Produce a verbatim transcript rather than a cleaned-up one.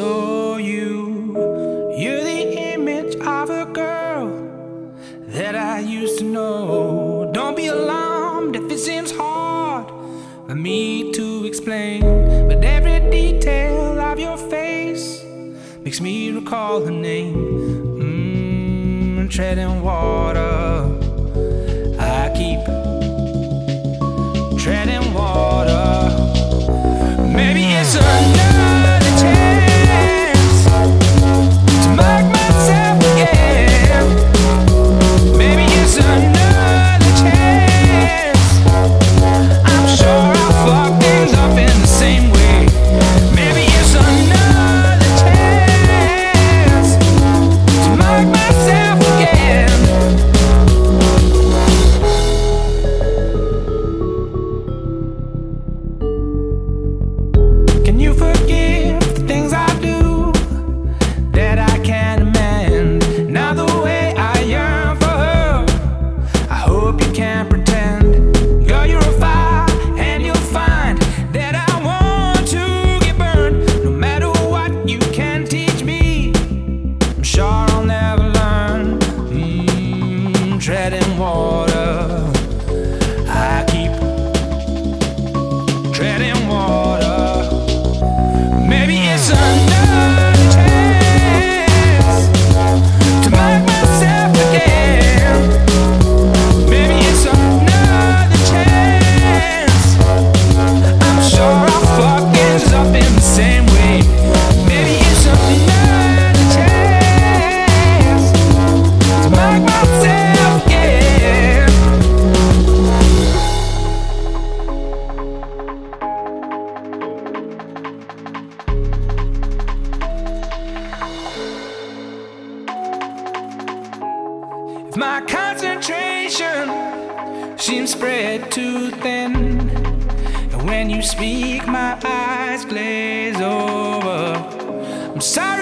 saw you. You're the image of a girl that I used to know. Don't be alarmed if it seems hard for me to explain, but every detail of your face makes me recall her name. Mmm, treading water, I keep treading water. Maybe it's another chance to make myself again. Maybe it's another chance. I'm sure I'll fuck things up in the same way. Maybe it's another chance to make myself again. Can you forgive the things I do that I can't amend? Now the way I yearn for her, I hope you can't pretend. Girl, you're a fire and you'll find that I want to get burned. No matter what you can teach me, I'm sure I'll never learn. Mmm, treading water, I keep treading water. Maybe it's another chance to make myself again. Maybe it's another chance. I'm sure I'll fuck things up in the same way. Maybe it's another chance to make myself again. If my concentration seems spread too thin, and when you speak my eyes glaze over, I'm sorry